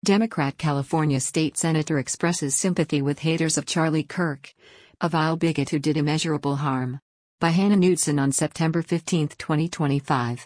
Democrat California State Senator expresses sympathy with haters of Charlie Kirk, a vile bigot who did immeasurable harm. By Hannah Knudsen on September 15, 2025.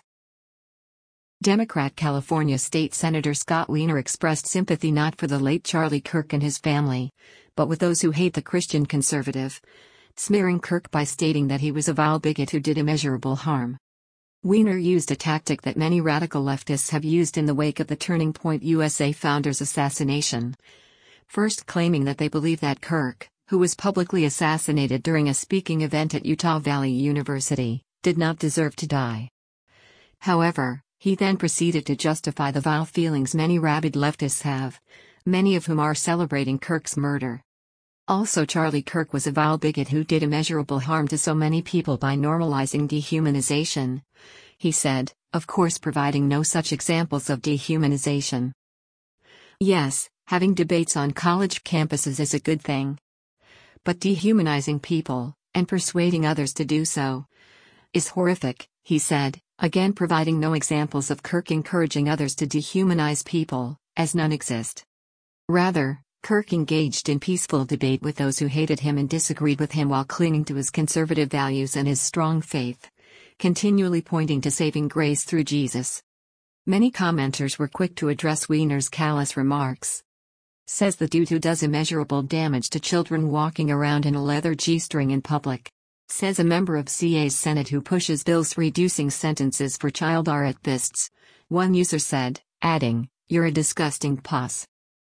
Democrat California State Senator Scott Wiener expressed sympathy not for the late Charlie Kirk and his family, but with those who hate the Christian conservative, smearing Kirk by stating that he was a vile bigot who did immeasurable harm. Wiener used a tactic that many radical leftists have used in the wake of the Turning Point USA founder's assassination. First claiming that they believe that Kirk, who was publicly assassinated during a speaking event at Utah Valley University, did not deserve to die. However, he then proceeded to justify the vile feelings many rabid leftists have, many of whom are celebrating Kirk's murder. Also, Charlie Kirk was a vile bigot who did immeasurable harm to so many people by normalizing dehumanization, he said, of course providing no such examples of dehumanization. Yes, having debates on college campuses is a good thing. But dehumanizing people, and persuading others to do so, is horrific, he said, again providing no examples of Kirk encouraging others to dehumanize people, as none exist. Rather, Kirk engaged in peaceful debate with those who hated him and disagreed with him while clinging to his conservative values and his strong faith, continually pointing to saving grace through Jesus. Many commenters were quick to address Wiener's callous remarks. Says the dude who does immeasurable damage to children walking around in a leather G-string in public. Says a member of CA's Senate who pushes bills reducing sentences for child rapists, one user said, adding, "You're a disgusting puss."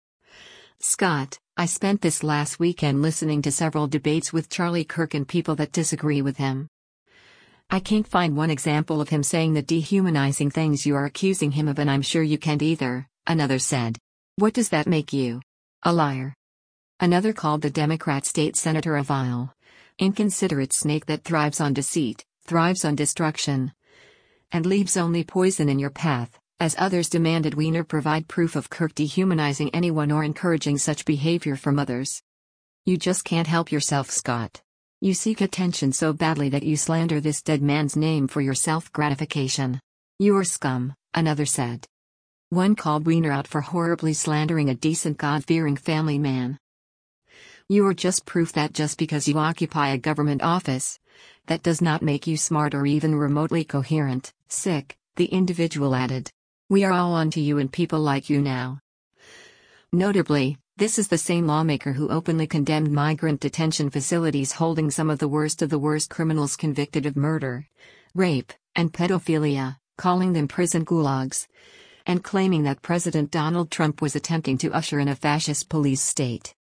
Scott, I spent this last weekend listening to several debates with Charlie Kirk and people that disagree with him. I can't find one example of him saying the dehumanizing things you are accusing him of, and I'm sure you can't either, another said. What does that make you? A liar. Another called the Democrat state senator a vile, inconsiderate snake that thrives on deceit, thrives on destruction, and leaves only poison in your path. As others demanded Wiener provide proof of Kirk dehumanizing anyone or encouraging such behavior from others. You just can't help yourself, Scott. You seek attention so badly that you slander this dead man's name for your self-gratification. You're scum, another said. One called Wiener out for horribly slandering a decent God-fearing family man. You are just proof that just because you occupy a government office, that does not make you smart or even remotely coherent, sick, the individual added. We are all onto you and people like you now. Notably, this is the same lawmaker who openly condemned migrant detention facilities holding some of the worst criminals convicted of murder, rape, and pedophilia, calling them prison gulags, and claiming that President Donald Trump was attempting to usher in a fascist police state.